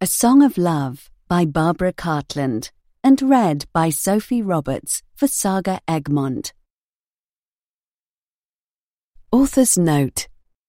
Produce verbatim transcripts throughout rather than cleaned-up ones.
A Song of Love by Barbara Cartland and read by Sophie Roberts for Saga Egmont. Author's Note: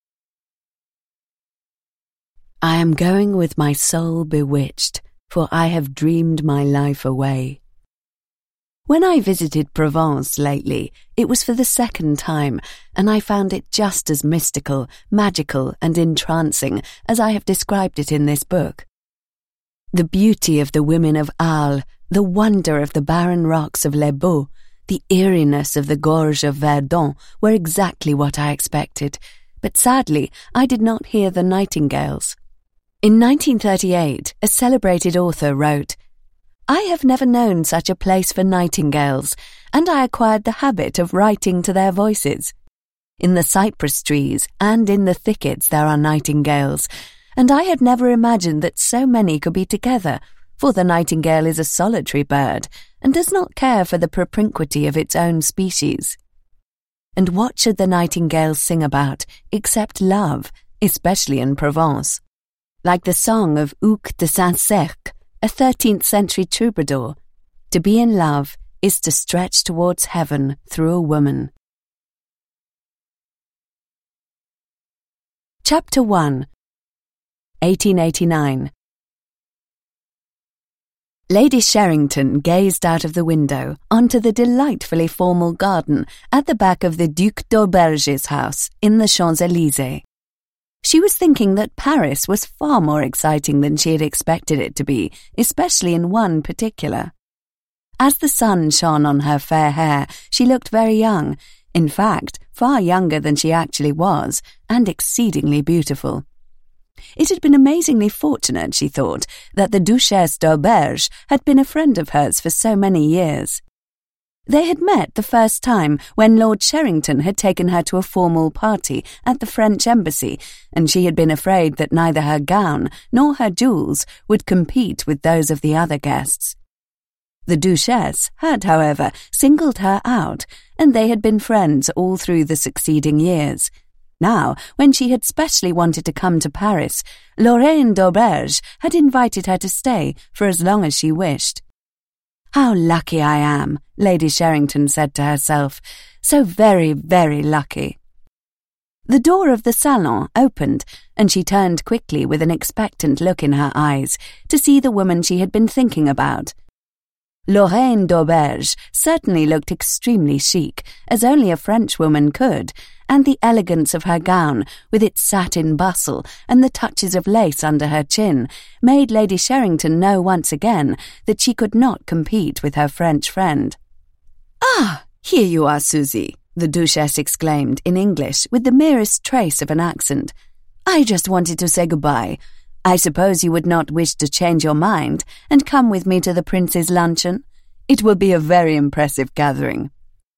I am going with my soul bewitched, for I have dreamed my life away. When I visited Provence lately, it was for the second time, and I found it just as mystical, magical, and entrancing as I have described it in this book. The beauty of the women of Arles, the wonder of the barren rocks of Les Baux, the eeriness of the gorge of Verdun were exactly what I expected, but sadly I did not hear the nightingales. In nineteen thirty-eight, a celebrated author wrote, "I have never known such a place for nightingales, and I acquired the habit of writing to their voices. In the cypress trees and in the thickets there are nightingales, and I had never imagined that so many could be together, for the nightingale is a solitary bird and does not care for the propinquity of its own species. And what should the nightingale sing about except love, especially in Provence? Like the song of Hugues de Saint-Cerque, a thirteenth century troubadour, to be in love is to stretch towards heaven through a woman." Chapter one. eighteen eighty-nine. Lady Sherrington gazed out of the window onto the delightfully formal garden at the back of the Duc d'Auberge's house in the Champs-Élysées. She was thinking that Paris was far more exciting than she had expected it to be, especially in one particular. As the sun shone on her fair hair, she looked very young, in fact, far younger than she actually was, and exceedingly beautiful. It had been amazingly fortunate, she thought, that the Duchesse d'Auberge had been a friend of hers for so many years. They had met the first time when Lord Sherrington had taken her to a formal party at the French embassy, and she had been afraid that neither her gown nor her jewels would compete with those of the other guests. The Duchesse had, however, singled her out, and they had been friends all through the succeeding years. Now, when she had specially wanted to come to Paris, Lorraine d'Auberge had invited her to stay for as long as she wished. "How lucky I am," Lady Sherrington said to herself. "So very, very lucky." The door of the salon opened, and she turned quickly with an expectant look in her eyes to see the woman she had been thinking about. Lorraine d'Auberge certainly looked extremely chic, as only a Frenchwoman could, and the elegance of her gown, with its satin bustle and the touches of lace under her chin, made Lady Sherrington know once again that she could not compete with her French friend. "Ah, here you are, Susie," the Duchesse exclaimed in English with the merest trace of an accent. "I just wanted to say goodbye. I suppose you would not wish to change your mind and come with me to the Prince's luncheon? It will be a very impressive gathering."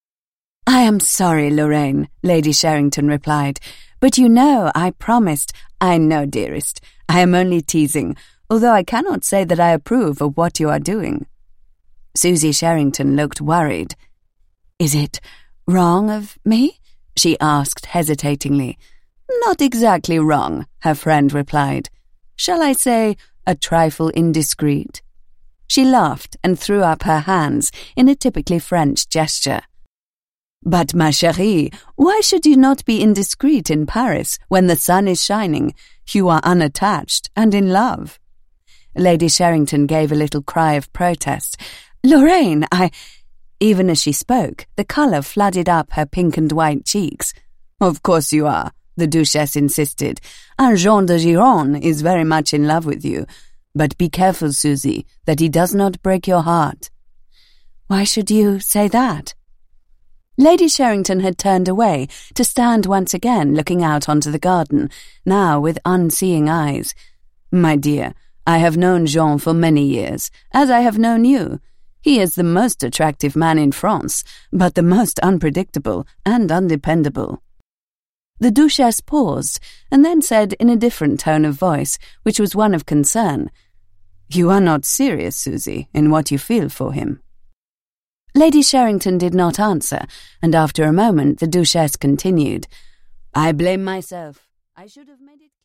"I am sorry, Lorraine," Lady Sherrington replied, "but you know I promised—" "I know, dearest. I am only teasing, although I cannot say that I approve of what you are doing." Susie Sherrington looked worried. "Is it wrong of me?" she asked hesitatingly. "Not exactly wrong," her friend replied. "Shall I say a trifle indiscreet?" She laughed and threw up her hands in a typically French gesture. "But, ma chérie, why should you not be indiscreet in Paris when the sun is shining? You are unattached and in love." Lady Sherrington gave a little cry of protest. "Lorraine, I—" Even as she spoke, the colour flooded up her pink and white cheeks. "Of course you are," the Duchesse insisted, "and Jean de Gironne is very much in love with you. But be careful, Susie, that he does not break your heart." "Why should you say that?" Lady Sherrington had turned away to stand once again looking out onto the garden, now with unseeing eyes. "My dear, I have known Jean for many years, as I have known you. He is the most attractive man in France, but the most unpredictable and undependable." The Duchesse paused, and then said in a different tone of voice, which was one of concern, "You are not serious, Susie, in what you feel for him." Lady Sherrington did not answer, and after a moment the Duchesse continued, "I blame myself. I should have made it